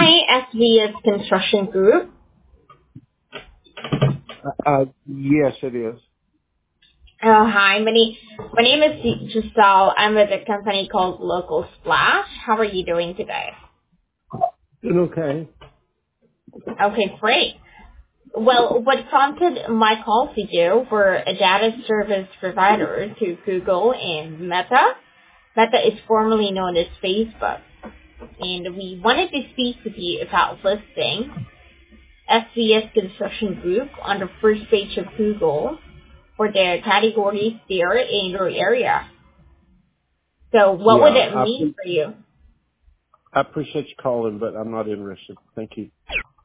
Hi, SVS Construction Group. Yes, it is. Hi, my name is Giselle. I'm with a company called Local Splash. How are you doing today? Doing okay. Okay, great. Well, what prompted my call to you for a data service provider to Google and Meta. Meta is formerly known as Facebook. And we wanted to speak with you about listing SVS Construction Group on the first page of Google for their categories there in your area. So what would Yeah, it mean for you? I appreciate you calling, but I'm not interested. Thank you.